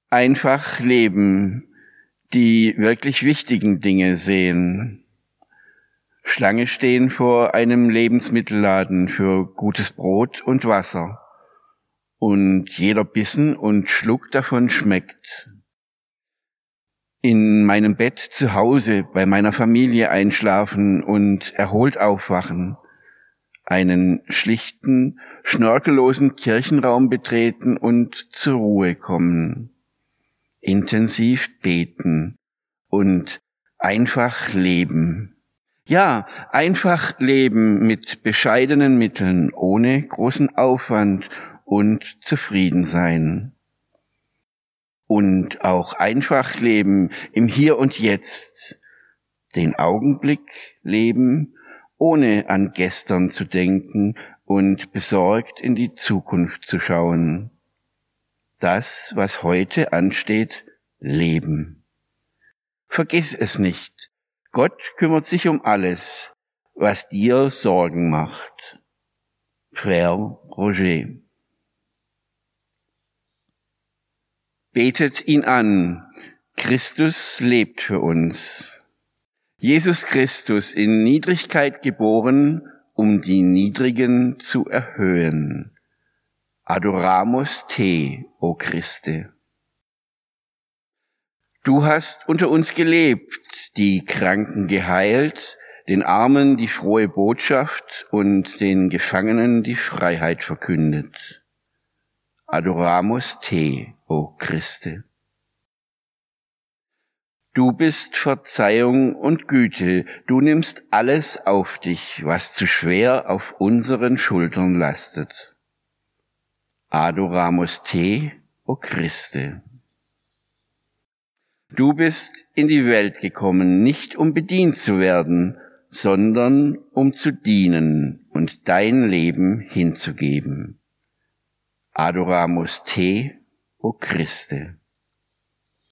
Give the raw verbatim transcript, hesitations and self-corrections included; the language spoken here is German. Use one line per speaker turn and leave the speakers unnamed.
Einfach leben, die wirklich wichtigen Dinge sehen. Schlange stehen vor einem Lebensmittelladen für gutes Brot und Wasser. Und jeder Bissen und Schluck davon schmeckt. In meinem Bett zu Hause bei meiner Familie einschlafen und erholt aufwachen. Einen schlichten, schnörkellosen Kirchenraum betreten und zur Ruhe kommen. Intensiv beten und einfach leben. Ja, einfach leben mit bescheidenen Mitteln, ohne großen Aufwand und zufrieden sein. Und auch einfach leben im Hier und Jetzt, den Augenblick leben, ohne an gestern zu denken und besorgt in die Zukunft zu schauen. Das, was heute ansteht, leben. Vergiss es nicht. Gott kümmert sich um alles, was dir Sorgen macht. Frère Roger. Betet ihn an. Christus lebt für uns. Jesus Christus in Niedrigkeit geboren, um die Niedrigen zu erhöhen. Adoramus te, o Christe. Du hast unter uns gelebt, die Kranken geheilt, den Armen die frohe Botschaft und den Gefangenen die Freiheit verkündet. Adoramus te, o Christe. Du bist Verzeihung und Güte, du nimmst alles auf dich, was zu schwer auf unseren Schultern lastet. Adoramus te, o Christe. Du bist in die Welt gekommen, nicht um bedient zu werden, sondern um zu dienen und dein Leben hinzugeben. Adoramus te, o Christe.